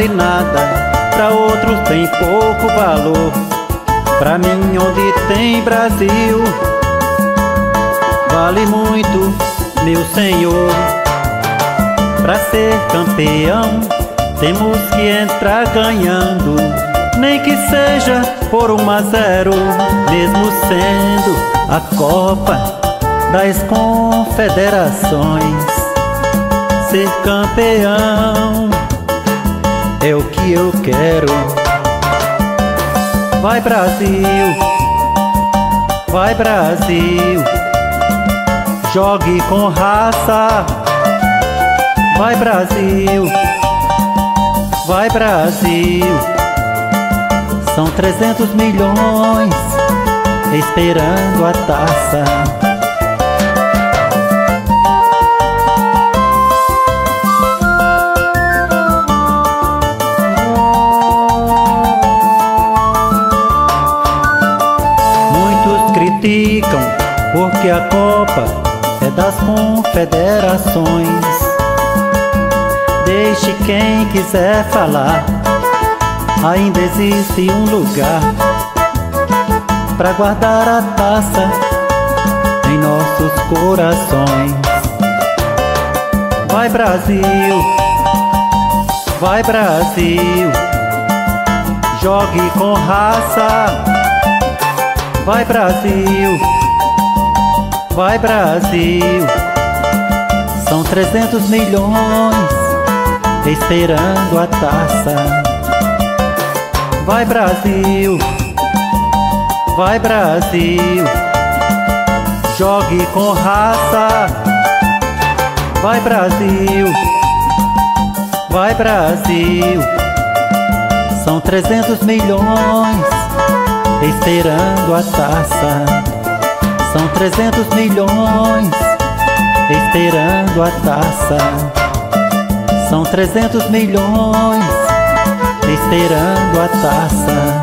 vale nada, pra outros tem pouco valor. Pra mim, onde tem Brasil, vale muito, meu senhor. Pra ser campeão, temos que entrar ganhando, nem que seja por 1-0, mesmo sendo a Copa das Confederações. Ser campeão é o que eu quero. Vai Brasil, vai Brasil, jogue com raça. Vai Brasil, vai Brasil, são 300 milhões esperando a taça. Criticam porque a Copa é das Confederações. Deixe quem quiser falar, ainda existe um lugar pra guardar a taça em nossos corações. Vai Brasil, vai Brasil, jogue com raça. Vai Brasil, vai Brasil, são 300 milhões esperando a taça. Vai Brasil, vai Brasil, jogue com raça. Vai Brasil, vai Brasil, são 300 milhões esperando a taça. São 300 milhões esperando a taça. São 300 milhões esperando a taça.